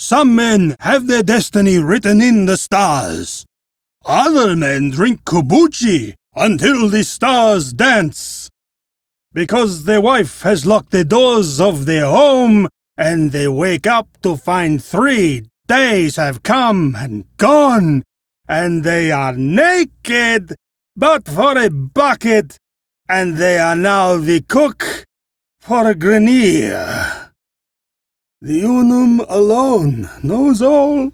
Some men have their destiny written in the stars. Other men drink kombucha until the stars dance. Because their wife has locked the doors of their home, and they wake up to find 3 days have come and gone, and they are naked, but for a bucket, and they are now the cook for a Grenier. The Unum alone knows all.